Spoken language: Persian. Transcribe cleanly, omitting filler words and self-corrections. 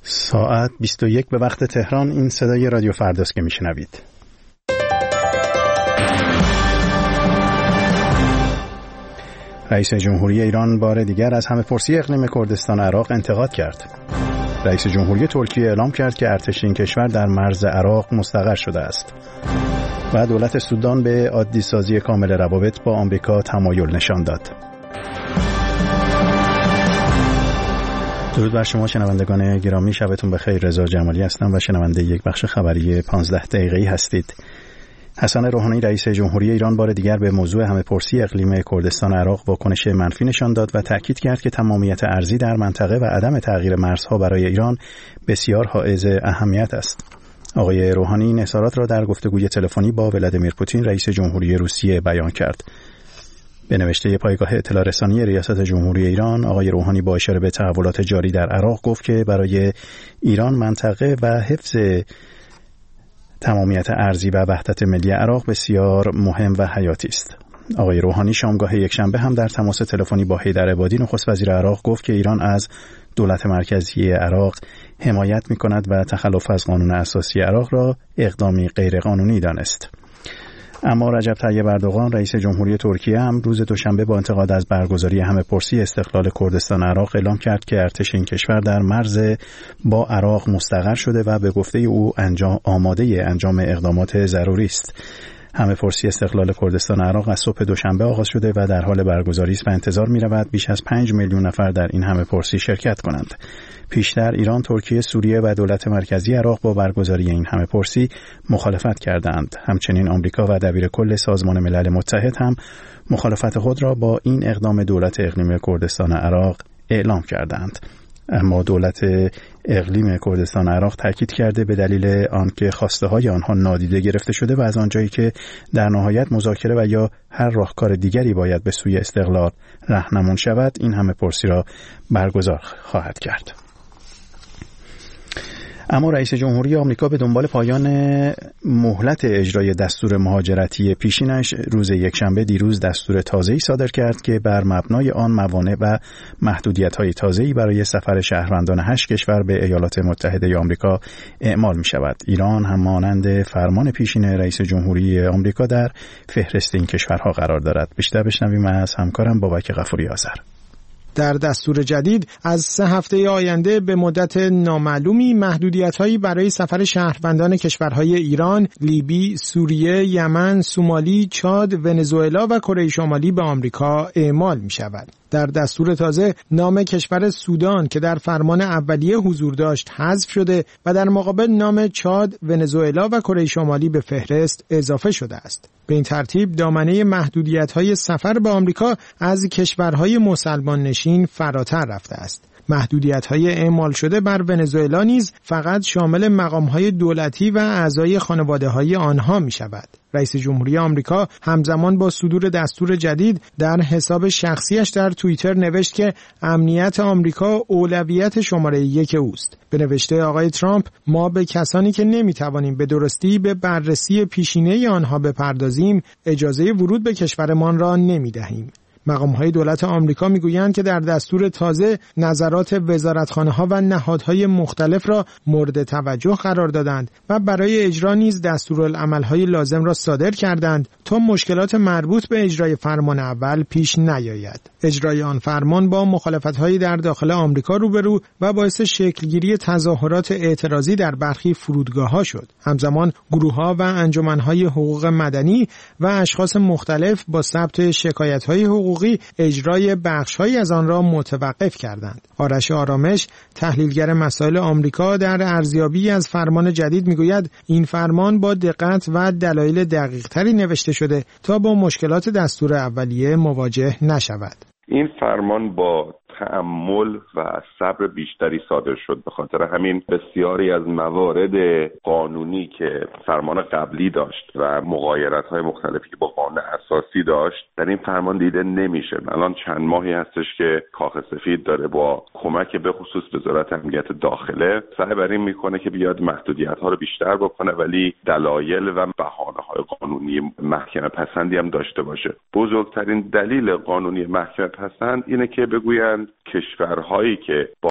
ساعت 21 به وقت تهران. این صدای رادیو فرداست که میشنوید. رئیس جمهوری ایران بار دیگر از همه‌پرسی اقلیم کردستان عراق انتقاد کرد. رئیس جمهوری ترکیه اعلام کرد که ارتش این کشور در مرز عراق مستقر شده است. و دولت سودان به عادی سازی کامل روابط با آمریکا تمایل نشان داد. درود بر شما شنوندگان گرامی، شبتون بخیر. رضا جمالی هستم و شنونده یک بخش خبری 15 دقیقه‌ای هستید. حسن روحانی رئیس جمهوری ایران بار دیگر به موضوع همه‌پرسی اقلیم کردستان عراق واکنش منفی نشان داد و تاکید کرد که تمامیت ارضی در منطقه و عدم تغییر مرزها برای ایران بسیار حائز اهمیت است. آقای روحانی این اظهارات را در گفتگوی تلفنی با ولادیمیر پوتین رئیس جمهوری روسیه بیان کرد. به نوشته پایگاه اطلاع رسانی ریاست جمهوری ایران، آقای روحانی با اشاره به تحولات جاری در عراق گفت که برای ایران منطقه و حفظ تمامیت ارضی و وحدت ملی عراق بسیار مهم و حیاتی است. آقای روحانی شامگاه یکشنبه هم در تماس تلفنی با حیدر عبادی نخست وزیر عراق گفت که ایران از دولت مرکزی عراق حمایت می‌کند و تخلف از قانون اساسی عراق را اقدامی غیرقانونی دانست. اما رجب طیب اردوغان رئیس جمهوری ترکیه هم روز دوشنبه با انتقاد از برگزاری همه‌پرسی استقلال کردستان عراق اعلام کرد که ارتش این کشور در مرز با عراق مستقر شده و به گفته او آماده انجام اقدامات ضروری است. همه‌پرسی استقلال کردستان عراق از صبح دوشنبه آغاز شده و در حال برگزاری است و انتظار می‌رود بیش از 5 میلیون نفر در این همه‌پرسی شرکت کنند. پیشتر ایران، ترکیه، سوریه و دولت مرکزی عراق با برگزاری این همه‌پرسی مخالفت کردند. همچنین آمریکا و دبیرکل سازمان ملل متحد هم مخالفت خود را با این اقدام دولت اقلیم کردستان عراق اعلام کردند. اما دولت اقلیم کردستان عراق تاکید کرده به دلیل آنکه خواسته‌های آنها نادیده گرفته شده و از آنجایی که در نهایت مذاکره و یا هر راهکار دیگری باید به سوی استقلال راهنمون شود، این همه‌پرسی را برگزار خواهد کرد. اما رئیس جمهوری آمریکا به دنبال پایان مهلت اجرای دستور مهاجرتی پیشینش روز یکشنبه دیروز دستور تازه‌ای صادر کرد که بر مبنای آن موانع و محدودیت‌های تازه‌ای برای سفر شهروندان 8 کشور به ایالات متحده آمریکا اعمال می‌شود. ایران هم مانند فرمان پیشین رئیس جمهوری آمریکا در فهرست این کشورها قرار دارد. بیشتر بشنویم از همکارم بابک غفوری آذر. در دستور جدید از 3 هفته آینده به مدت نامعلومی محدودیت‌هایی برای سفر شهروندان کشورهای ایران، لیبی، سوریه، یمن، سومالی، چاد، ونزوئلا و کره شمالی به آمریکا اعمال می‌شود. در دستور تازه نام کشور سودان که در فرمان اولیه حضور داشت حذف شده و در مقابل نام چاد، ونزوئلا و کره شمالی به فهرست اضافه شده است. به این ترتیب دامنه محدودیت‌های سفر به آمریکا از کشورهای مسلمان نشین فراتر رفته است. محدودیت‌های اعمال شده بر ونزوئلا نیز فقط شامل مقام‌های دولتی و اعضای خانواده‌های آنها می‌شود. رئیس جمهوری آمریکا همزمان با صدور دستور جدید در حساب شخصیش در توییتر نوشت که امنیت آمریکا اولویت شماره 1 اوست. به نوشته آقای ترامپ، ما به کسانی که نمی‌توانیم به درستی به بررسی پیشینه آنها بپردازیم اجازه ورود به کشورمان را نمی‌دهیم. مقام‌های دولت آمریکا می‌گویند که در دستور تازه نظرات وزارتخانه‌ها و نهادهای مختلف را مورد توجه قرار دادند و برای اجرا نیز دستورالعمل‌های لازم را صادر کردند تا مشکلات مربوط به اجرای فرمان اول پیش نیاید. اجرای آن فرمان با مخالفت‌هایی در داخل آمریکا روبرو و باعث شکلگیری تظاهرات اعتراضی در برخی فرودگاه‌ها شد. همزمان گروه‌ها و انجمن‌های حقوق مدنی و اشخاص مختلف با ثبت شکایت‌های حقوقی اجرای بخش‌هایی از آن را متوقف کردند. آرش آرامش، تحلیلگر مسائل آمریکا، در ارزیابی از فرمان جدید می‌گوید این فرمان با دقت و دلایل دقیق‌تری نوشته شده تا با مشکلات دستور اولیه مواجه نشود. این فرمان با تأمل و صبر بیشتری صادر شد. به خاطر همین بسیاری از موارد قانونی که فرمان قبلی داشت و مغایرت‌های مختلفی که با قانون اساسی داشت در این فرمان دیده نمیشه. الان چند ماهی هستش که کاخ سفید داره با کمک به خصوص وزارت امنیت داخله سعی بر این میکنه که بیاد محدودیت‌ها رو بیشتر بکنه، ولی دلایل و بهانه‌های قانونی محکمه پسندی هم داشته باشه. بزرگترین دلیل قانونی محکمه پسند اینه که بگویند کشورهایی که با